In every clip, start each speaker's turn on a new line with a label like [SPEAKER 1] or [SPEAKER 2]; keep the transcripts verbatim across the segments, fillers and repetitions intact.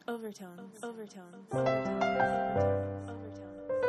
[SPEAKER 1] overtones, overtones, overtones, overtones.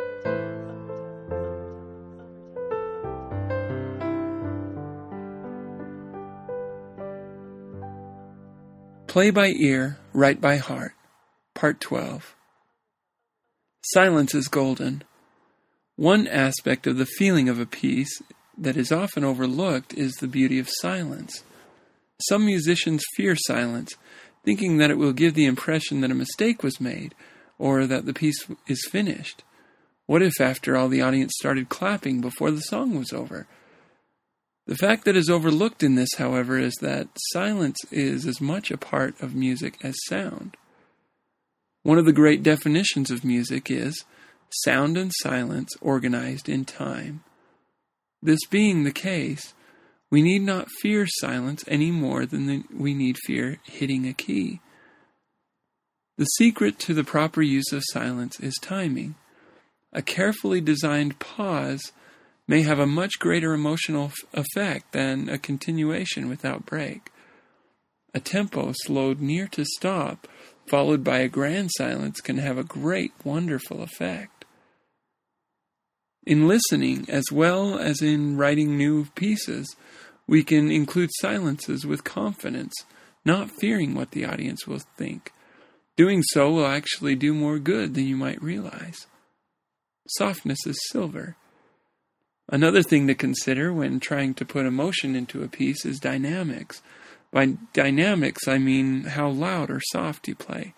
[SPEAKER 2] Play by Ear, Write by Heart, Part twelve. Silence is golden. One aspect of the feeling of a piece that is often overlooked is the beauty of silence. Some musicians fear silence, thinking that it will give the impression that a mistake was made, or that the piece is finished. What if, after all, the audience started clapping before the song was over? The fact that is overlooked in this, however, is that silence is as much a part of music as sound. One of the great definitions of music is sound and silence organized in time. This being the case, we need not fear silence any more than the, we need fear hitting a key. The secret to the proper use of silence is timing. A carefully designed pause may have a much greater emotional f- effect than a continuation without break. A tempo slowed near to stop, followed by a grand silence, can have a great, wonderful effect. In listening, as well as in writing new pieces, we can include silences with confidence, not fearing what the audience will think. Doing so will actually do more good than you might realize. Softness is silver. Another thing to consider when trying to put emotion into a piece is dynamics. By dynamics, I mean how loud or soft you play.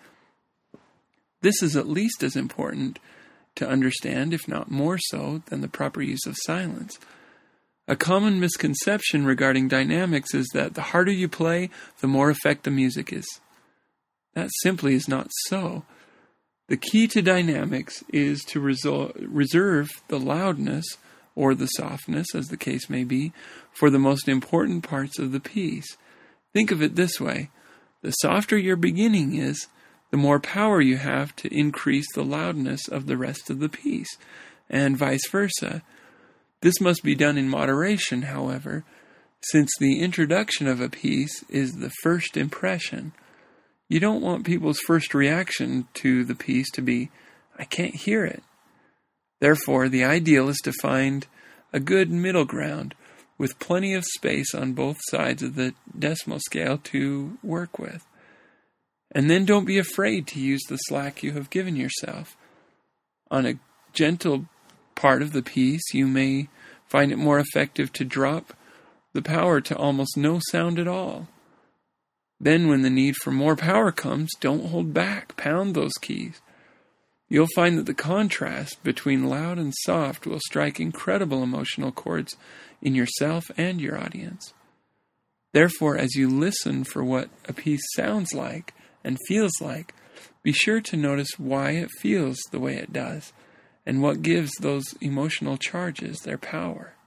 [SPEAKER 2] This is at least as important to understand, if not more so, than the proper use of silence. A common misconception regarding dynamics is that the harder you play, the more effect the music is. That simply is not so. The key to dynamics is to resol- reserve the loudness or the softness, as the case may be, for the most important parts of the piece. Think of it this way. The softer your beginning is, the more power you have to increase the loudness of the rest of the piece, and vice versa. This must be done in moderation, however, since the introduction of a piece is the first impression. You don't want people's first reaction to the piece to be, "I can't hear it." Therefore, the ideal is to find a good middle ground with plenty of space on both sides of the decimal scale to work with. And then don't be afraid to use the slack you have given yourself. On a gentle part of the piece, you may find it more effective to drop the power to almost no sound at all. Then when the need for more power comes, don't hold back, pound those keys. You'll find that the contrast between loud and soft will strike incredible emotional chords in yourself and your audience. Therefore, as you listen for what a piece sounds like and feels like, be sure to notice why it feels the way it does and what gives those emotional charges their power.